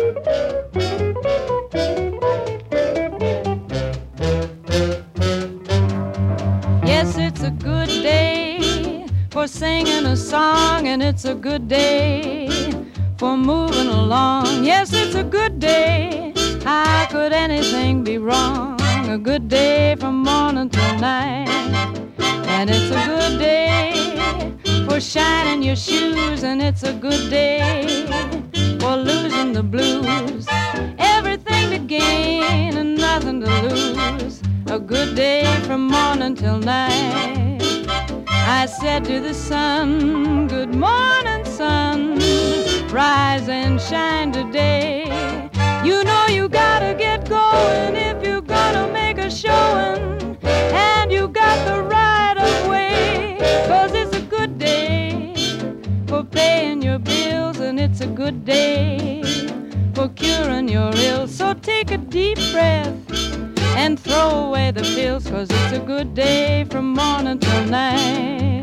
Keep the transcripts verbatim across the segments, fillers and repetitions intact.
Yes, it's a good day for singing a song, and it's a good day for moving along. Yes, it's a good day. How could anything be wrong? A good day from morning till night. And it's a good day for shining your shoes, and it's a good day for losing the blues. Everything to gain and nothing to lose. A good day from morning till night. I said to the sun, good morning, sun. Rise and shine today. You know you gotta get going if you're gonna make a showing. And you got the right of way, 'cause it's a good day for paying your bills, and it's a good day for curing your ills. So take a deep breath and throw away the pills, 'cause it's a good day from morning till night.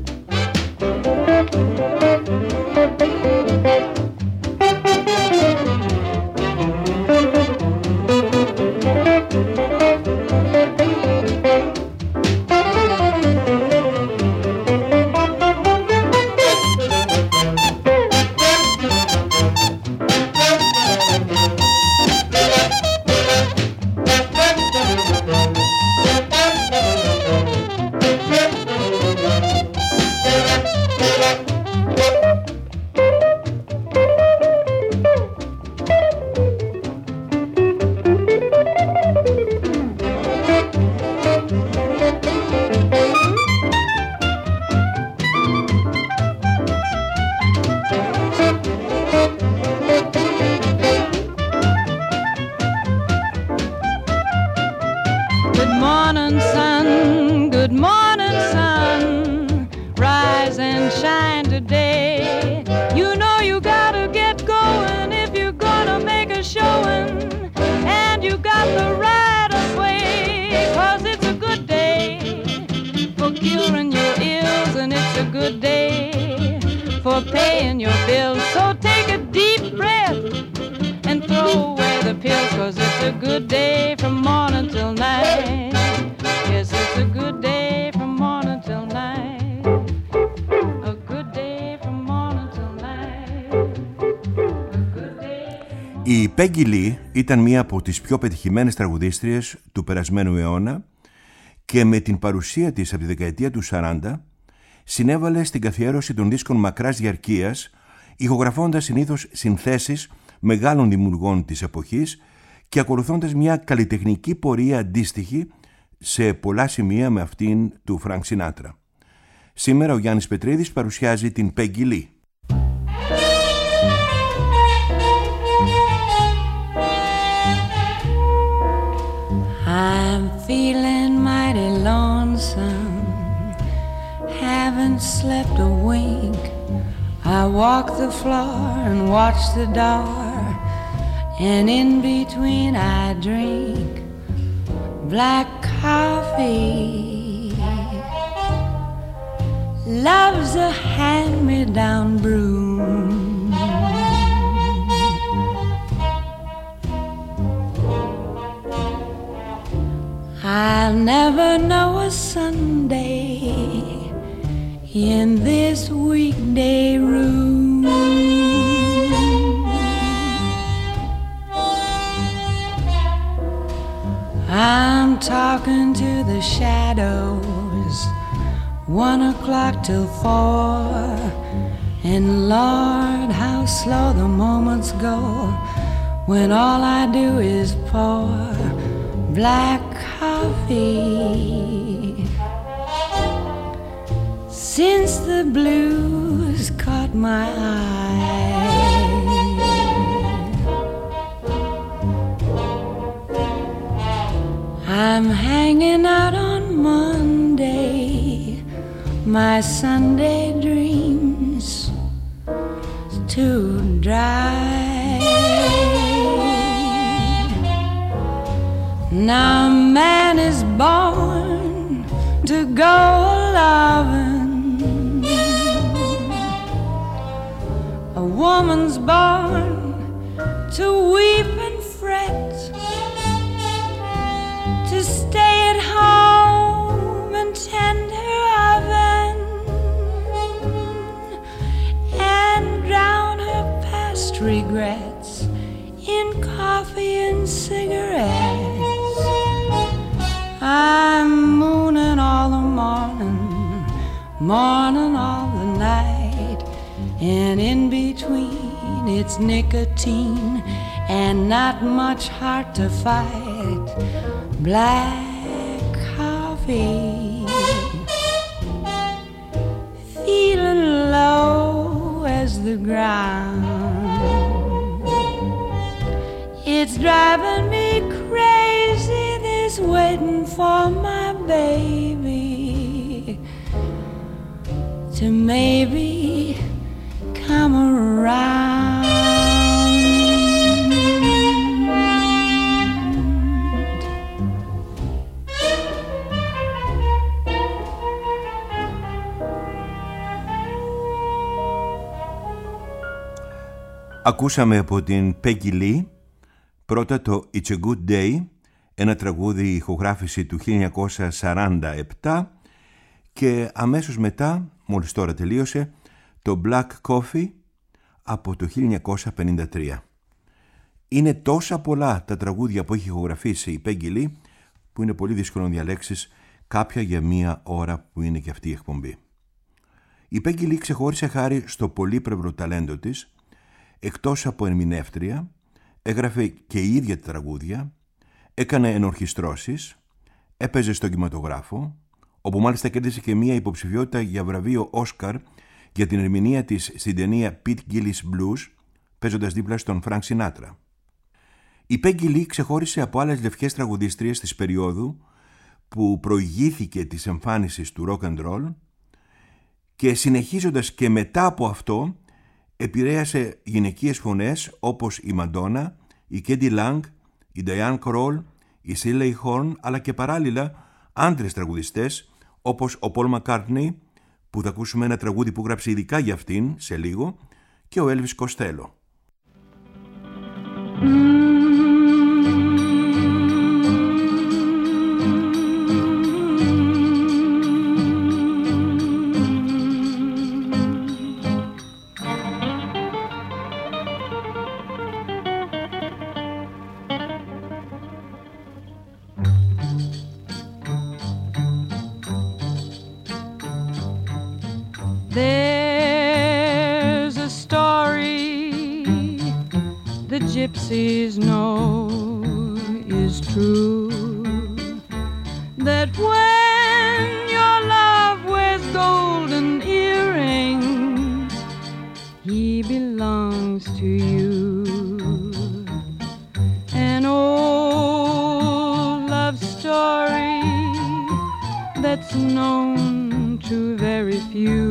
Η Peggy Lee ήταν μία από τις πιο πετυχημένες τραγουδίστριες του περασμένου αιώνα και με την παρουσία της από τη δεκαετία του σαράντα συνέβαλε στην καθιέρωση των δίσκων μακράς διαρκείας, ηχογραφώντας συνήθως συνθέσεις μεγάλων δημιουργών της εποχής και ακολουθώντας μια καλλιτεχνική πορεία αντίστοιχη σε πολλά σημεία με αυτήν του Φρανκ Σινάτρα. Σήμερα ο Γιάννης Πετρίδης παρουσιάζει την Peggy Lee. I'm feeling mighty lonesome, haven't slept a wink. I walk the floor and watch the door, and in between I drink black coffee. Love's a hand-me-down broom. I'll never know a Sunday in this weekday room. I'm talking to the shadows, one o'clock till four, and Lord, how slow the moments go when all I do is pour black coffee. Since the blues caught my eye, I'm hanging out on Monday, my Sunday dreams too dry. Now man is born to go loving, a woman's born to weep and fret, to stay at home and tend her oven and drown her past regrets in coffee and cigarettes. I'm mooning all the morning, morning all the night, and in between it's nicotine and not much heart to fight. Black coffee, feeling low as the ground. It's driving me crazy, this waiting for my baby to maybe come around. Ακούσαμε από την Peggy Lee πρώτα το It's a Good Day, ένα τραγούδι ηχογράφηση του χίλια εννιακόσια σαράντα επτά, και αμέσως μετά, μόλις τώρα τελείωσε, το Black Coffee από το χίλια εννιακόσια πενήντα τρία. Είναι τόσα πολλά τα τραγούδια που έχει ηχογραφήσει η Peggy Lee που είναι πολύ δύσκολο να διαλέξεις κάποια για μία ώρα που είναι και αυτή η εκπομπή. Η Peggy Lee ξεχώρισε χάρη στο πολύπλευρο ταλέντο της. Εκτός από ερμηνεύτρια, έγραφε και η ίδια τα τραγούδια, έκανε ενορχιστρώσεις, έπαιζε στον κινηματογράφο, όπου μάλιστα κέρδισε και μία υποψηφιότητα για βραβείο Όσκαρ για την ερμηνεία της στην ταινία Pete Gillis Blues, παίζοντας δίπλα στον Frank Sinatra. Η Peggy Lee ξεχώρισε από άλλες λευκές τραγουδίστριες της περίοδου που προηγήθηκε της εμφάνισης του rock and roll και συνεχίζοντας και μετά από αυτό επηρέασε γυναικείες φωνές όπως η Μαντόνα, η Κέντι Λάγκ, η Νταϊάν Κρόλ, η Σίλεϊ Χόρν, αλλά και παράλληλα άντρες τραγουδιστές όπως ο Πολ Μακκάρτνι, που θα ακούσουμε ένα τραγούδι που γράψε ειδικά για αυτήν σε λίγο, και ο Έλβις Κοστέλο. There's a story the gypsies know is true, that when your love wears golden earrings, he belongs to you. An old love story that's known to very few.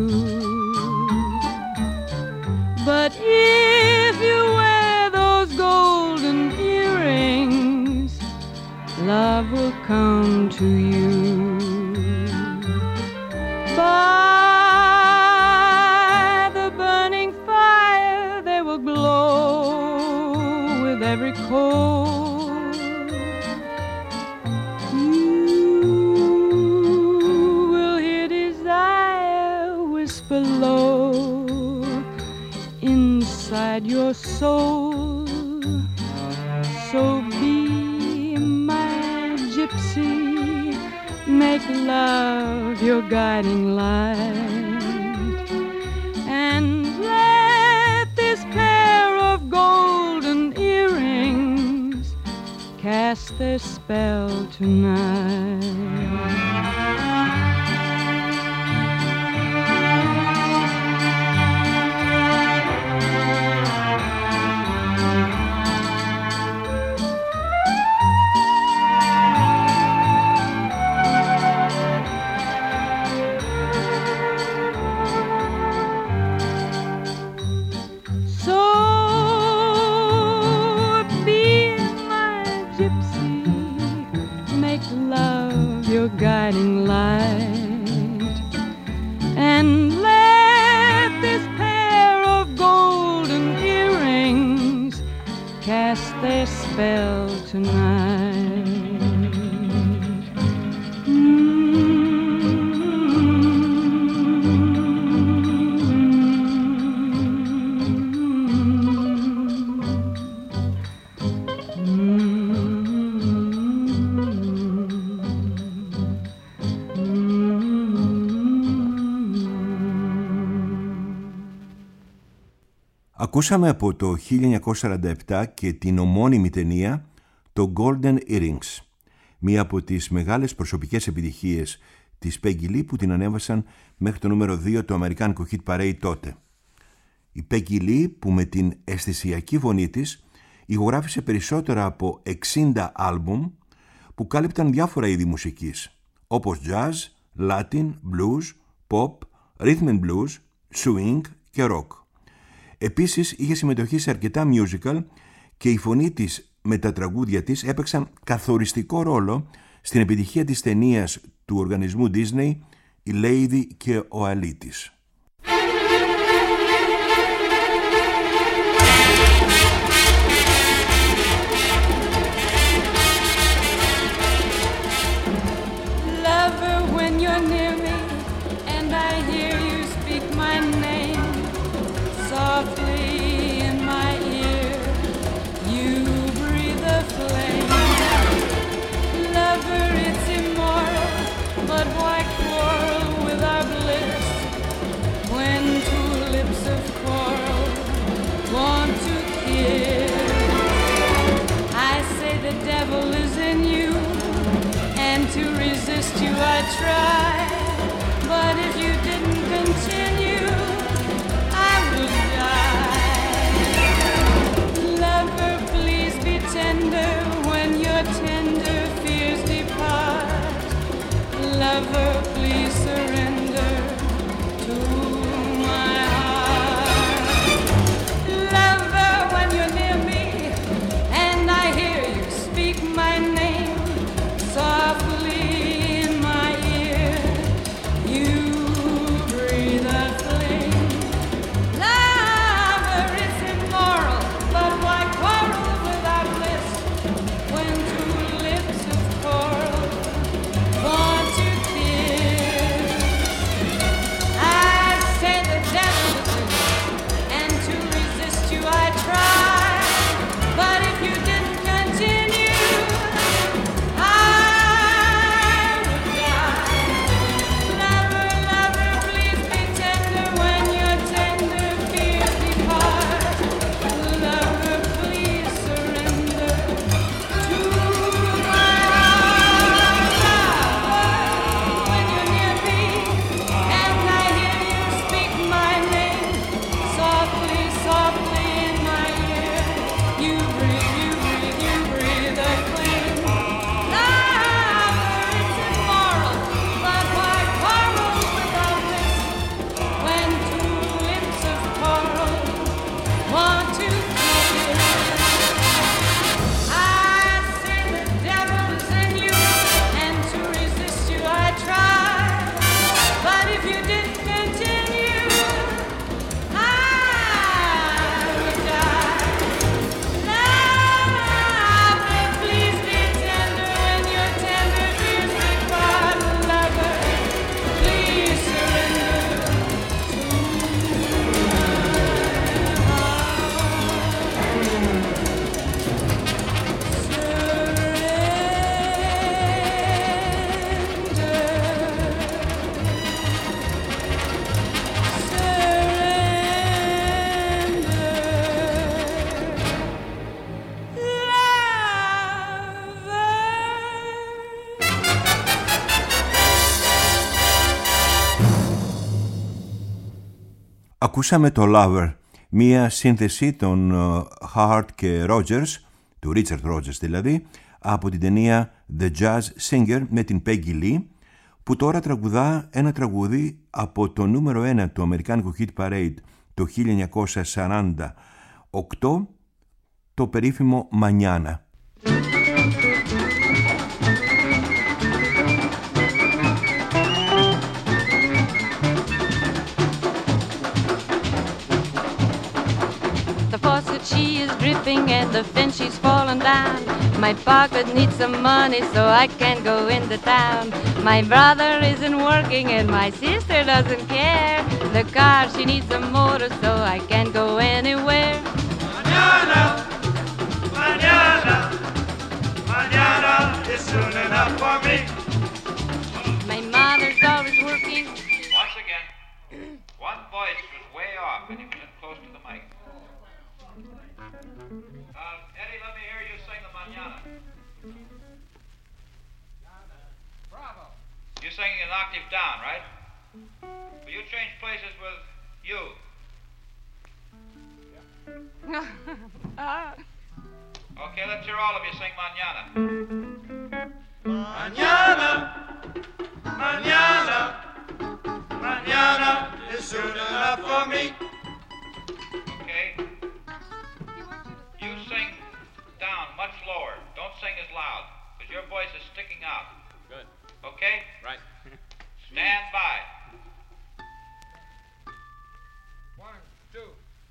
But if you wear those golden earrings, love will come to you. By the burning fire they will glow with every coal. You will hear desire whisper low inside your soul. So be my gypsy, make love your guiding light, and let this pair of golden earrings cast their spell tonight. cast their spell tonight. Ακούσαμε από το χίλια εννιακόσια σαράντα επτά και την ομώνυμη ταινία το Golden Earrings, μία από τις μεγάλες προσωπικές επιτυχίες της Peggy Lee που την ανέβασαν μέχρι το νούμερο δύο του αμερικάνικου hit parade τότε. Η Peggy Lee, που με την αισθησιακή φωνή της ηχογράφησε περισσότερα από εξήντα άλμπουμ που κάλυπταν διάφορα είδη μουσικής, όπως jazz, latin, blues, pop, rhythm and blues, swing και rock. Επίσης είχε συμμετοχή σε αρκετά musical και η φωνή της με τα τραγούδια της έπαιξαν καθοριστικό ρόλο στην επιτυχία της ταινίας του οργανισμού Disney «Η Lady και ο Αλήτης». To resist you I try, but if you didn't continue, I would die. Lover, please be tender when your tender fears depart. Lover, please surrender to my heart. Lover, when you're near me and I hear you speak my name softly in my ear, you breathe a flame. Lover, it's immoral, but why quarrel without bliss when two lips of coral want to kiss? I say the devil is in you, and to resist you I try, but if you didn't continue, Ακούσαμε το Lover, μία σύνθεση των Hart και Rogers, του Richard Rogers δηλαδή, από την ταινία The Jazz Singer με την Peggy Lee, που τώρα τραγουδά ένα τραγούδι από το νούμερο ένα του αμερικάνικου hit parade το χίλια εννιακόσια σαράντα οκτώ, το περίφημο Mañana. She is dripping and the fence, she's fallen down. My pocket needs some money, so I can't go into town. My brother isn't working and my sister doesn't care. The car, she needs a motor, so I can't go anywhere. Mañana, mañana, mañana is soon enough for me. My mother's always working. Once again, one voice was way off and he was in close to the mic. Uh, Eddie, let me hear you sing the Mañana. Bravo. You're singing an octave down, right? Will you change places with you? Okay, let's hear all of you sing Mañana. Mañana, mañana, mañana is soon enough for me. Okay? You sing down much lower. Don't sing as loud, because your voice is sticking out. Good. Okay? Right. Stand by. One, two.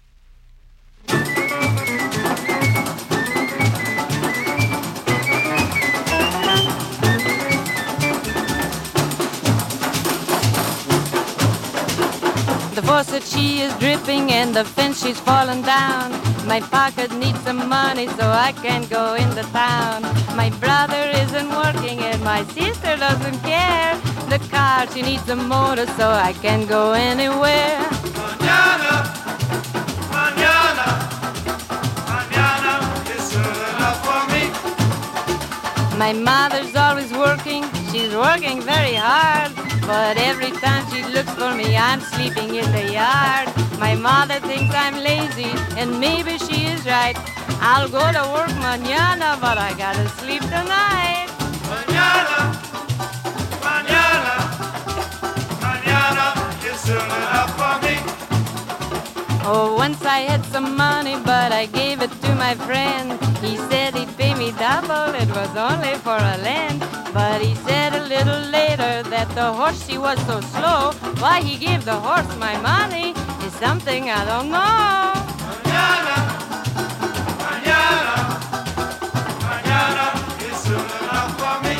The faucet, she is dripping and the fence, she's fallen down. My pocket needs some money, so I can't go into town. My brother isn't working and my sister doesn't care. The car, she needs a motor, so I can't go anywhere. Mañana, mañana, mañana is soon enough for me. My mother's always working, she's working very hard. But every time she looks for me, I'm sleeping in the yard. My mother thinks I'm lazy, and maybe she is right. I'll go to work mañana, but I gotta sleep tonight. Mañana, mañana, mañana is soon enough for me. Oh, once I had some money, but I gave it to my friend. He said he'd pay me double, it was only for a land. But he said a little later that the horse, she was so slow. Why he gave the horse my money is something I don't know. Mañana, mañana, mañana is soon enough for me.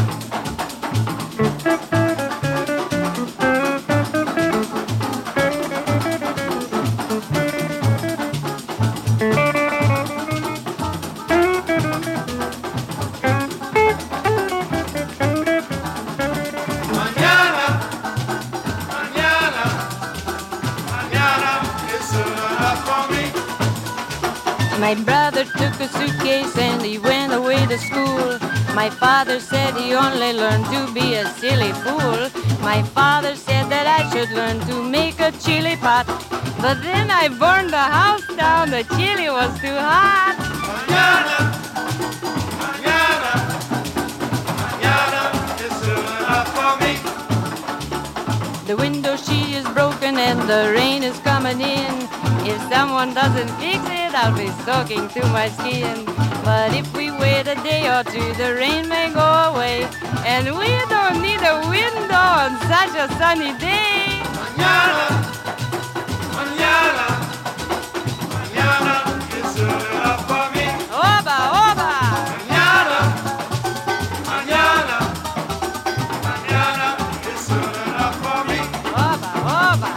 Mañana, mañana, mañana is soon enough for me. My brother took a suitcase and he went away to school. My father said he only learned to be a silly fool. My father said that I should learn to make a chili pot. But then I burned the house down, the chili was too hot. Mañana, mañana, mañana is soon enough for me. The window sheet is broken and the rain is coming in. If someone doesn't fix it, I'll be soaking to my skin. But if we wait a day or two, the rain may go away. And we don't need a window on such a sunny day. Mañana, mañana, mañana is soon enough for me. Oba, oba! Mañana, mañana, mañana is soon enough for me. Oba, oba!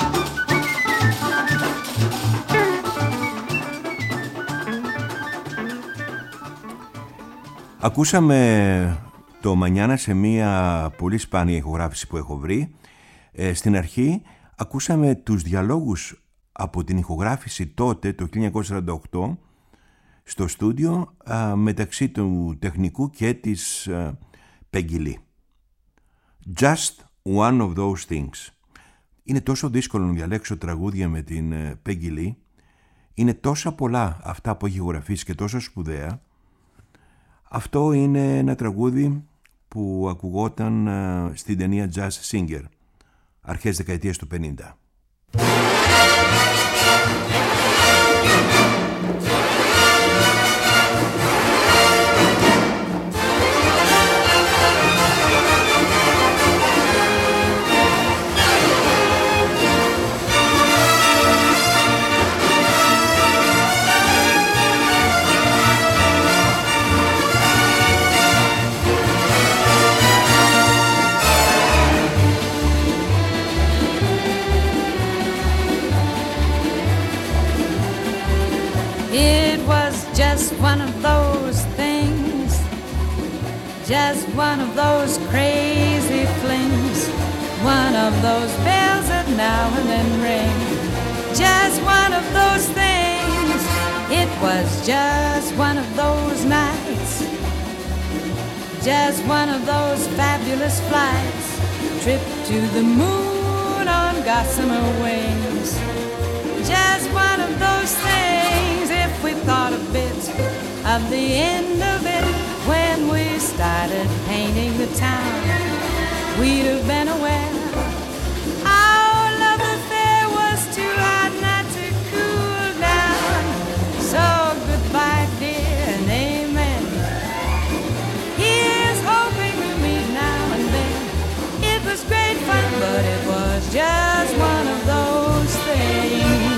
Ακούσαμε το Μανιάνα σε μια πολύ σπάνια ηχογράφηση που έχω βρει. Ε, στην αρχή ακούσαμε τους διαλόγους από την ηχογράφηση τότε, το χίλια εννιακόσια σαράντα οκτώ, στο στούντιο α, μεταξύ του τεχνικού και της α, Peggy Lee. Just one of those things. Είναι τόσο δύσκολο να διαλέξω τραγούδια με την ε, Peggy Lee. Είναι τόσα πολλά αυτά που έχει ηχογραφήσει και τόσο σπουδαία. Αυτό είναι ένα τραγούδι που ακουγόταν uh, στην ταινία Jazz Singer, αρχές δεκαετίας του πενήντα. just one of those things, just one of those crazy flings, one of those bells that now and then ring, just one of those things. It was just one of those nights, just one of those fabulous flights, trip to the moon on gossamer wings, just one of those things. If we thought a bit of the end of it when we started painting the town, we'd have been aware our love affair was too hot not to cool down. So goodbye, dear, and amen. Here's hoping to meet now and then. It was great fun, but it was just one of those things.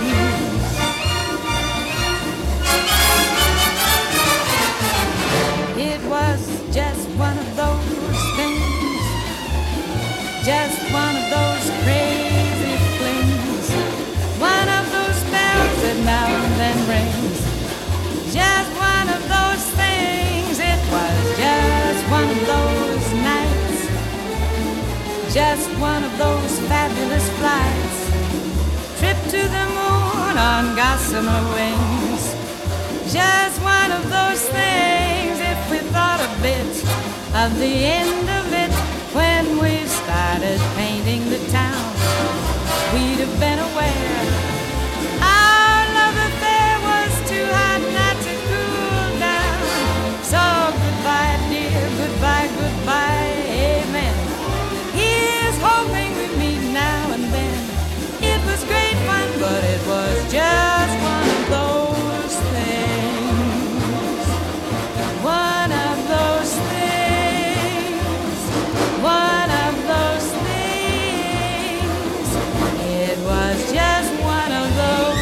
It was just one of those things, just one of those crazy flings, one of those bells that now and then rings, just one of those things. It was just one of those nights, just one of those fabulous flights, trip to the moon on gossamer wings, just one of those things. If we thought a bit of the end of it when we started painting the town, we'd have been aware our love affair was too hot not to cool down. So goodbye, dear, goodbye, goodbye, amen. Here's hoping we meet now and then. It was great fun, but it was just one of those things, one of those things, one of those things. It was just one of those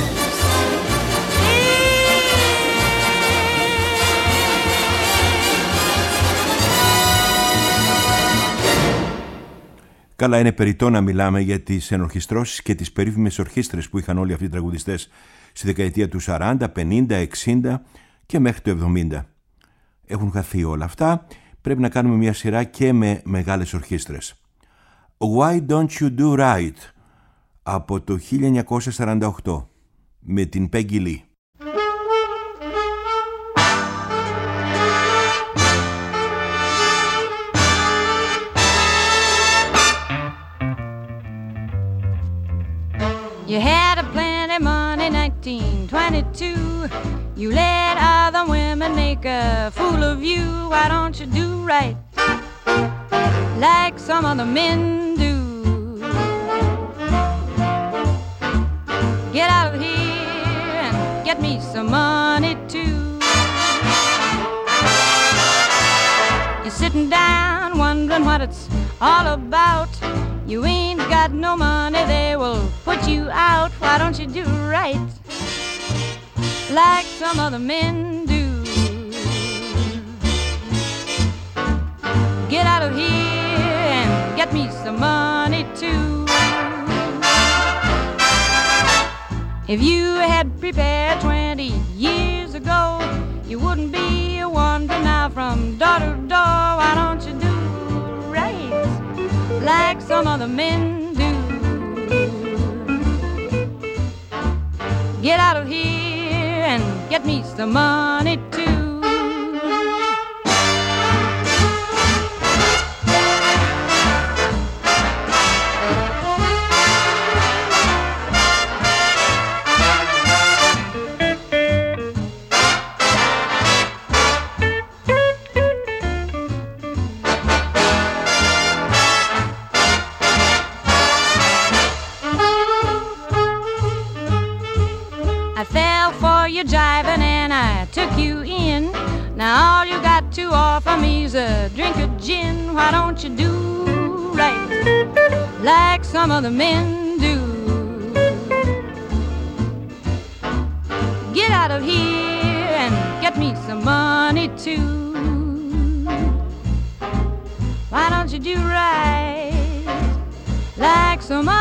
Καλά, είναι περιττό να μιλάμε για τις ενορχιστρώσεις και τις περίφημες ορχήστρες που είχαν όλοι αυτοί οι τραγουδιστές στη δεκαετία του σαράντα, πενήντα, εξήντα και μέχρι το εβδομήντα. Έχουν χαθεί όλα αυτά. Πρέπει να κάνουμε μια σειρά και με μεγάλες ορχήστρες. Why Don't You Do Right από το χίλια εννιακόσια σαράντα οκτώ με την Peggy Lee. You had a plenty money, nineteen twenty-two. You let other women make a fool of you. Why don't you do right like some other men do? Get out of here and get me some money too. You're sitting down wondering what it's all about. You ain't got no money, they will put you out. Why don't you do right like some other men do? Get out of here and get me some money too. If you had prepared twenty years ago, you wouldn't be wandering now from door to door. Why don't you do right like some other men do? Get out of here and get me some money too. Jiving and I took you in. Now all you got to offer me's a drink of gin. Why don't you do right like some other men do? Get out of here and get me some money too. Why don't you do right like some other